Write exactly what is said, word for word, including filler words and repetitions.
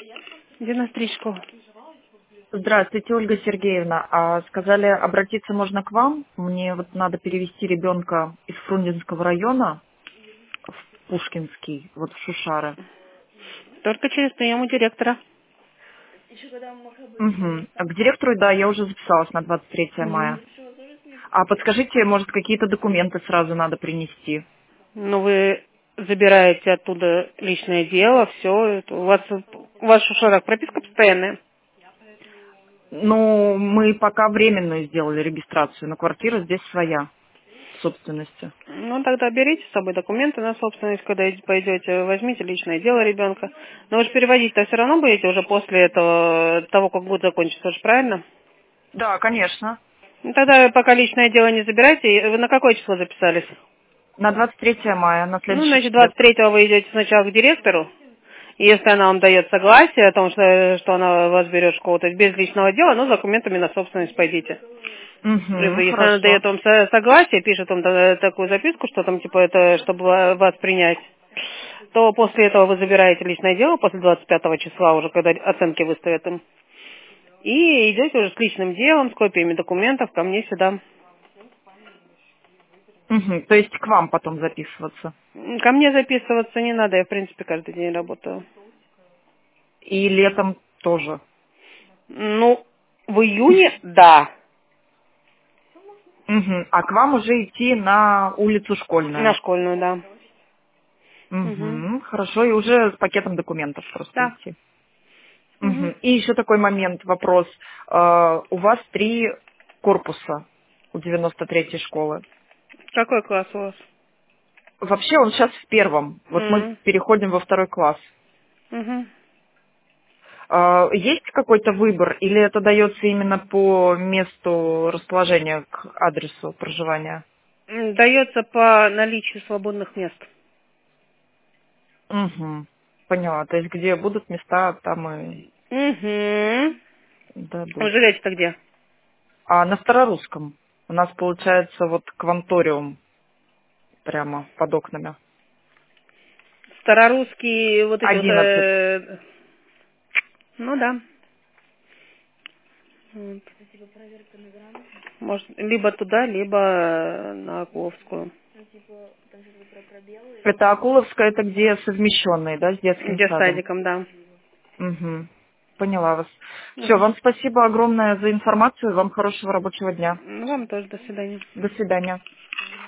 девяносто три школа. Здравствуйте, Ольга Сергеевна. А сказали, обратиться можно к вам? Мне вот надо перевести ребенка из Фрунзенского района в Пушкинский, вот в Шушары. Только через прием у директора. Угу. А к директору, да, я уже записалась на двадцать третье Мгм. мая. А подскажите, может, какие-то документы сразу надо принести? Ну, вы забираете оттуда личное дело, все. У вас, у вас в Шушарах прописка постоянная? Ну, мы пока временную сделали регистрацию, но квартира здесь своя, в собственности. Ну, тогда берите с собой документы на собственность, когда иди- пойдете, возьмите личное дело ребенка. Но вы же переводить-то все равно будете уже после этого, того, как год закончится, же правильно? Да, конечно. Ну, тогда пока личное дело не забирайте. Вы на какое число записались? На двадцать третье мая, на Ну, следующий значит, четверг. двадцать третьего вы идете сначала к директору. И если она вам дает согласие о том, что, что она вас берет в школу, то есть без личного дела, но с документами на собственность пойдите. Угу, Если она хорошо. дает вам со- согласие, пишет вам та- такую записку, что там типа это, чтобы ва- вас принять, то после этого вы забираете личное дело, после двадцать пятого числа уже, когда оценки выставят им, и идете уже с личным делом, с копиями документов ко мне сюда. Угу, то есть к вам потом записываться. М, Ко мне записываться не надо, я в принципе каждый день работаю. И летом тоже. Ну, в июне, да. Угу. А к вам уже идти на улицу На Школьную. школьную, да. Угу. Угу. Хорошо, и уже с пакетом документов просто Да. идти. Угу. Угу. И еще такой момент, вопрос. Э, у вас три корпуса у девяносто третьей школы. Какой класс у вас? Вообще он сейчас в первом. Вот мы М. переходим во второй класс. Мгм. Э, есть какой-то выбор или это дается именно по месту расположения к адресу проживания? М, Дается по наличию свободных мест. Угу. Поняла. То есть где будут места, там и Угу. Вы дадут. живете-то где? А на старорусском у нас получается вот кванториум прямо под окнами. Старорусские, вот эти вот... Одиннадцать. э, Ну да. Вот. Может, либо туда, либо э, на Акуловскую. Это Акуловская, это где совмещенные, да, с детским Где с садом. садиком, да. Угу. Поняла вас. Все, Мгм. вам спасибо огромное за информацию. Вам хорошего рабочего дня. Ну, вам тоже до свидания. До свидания.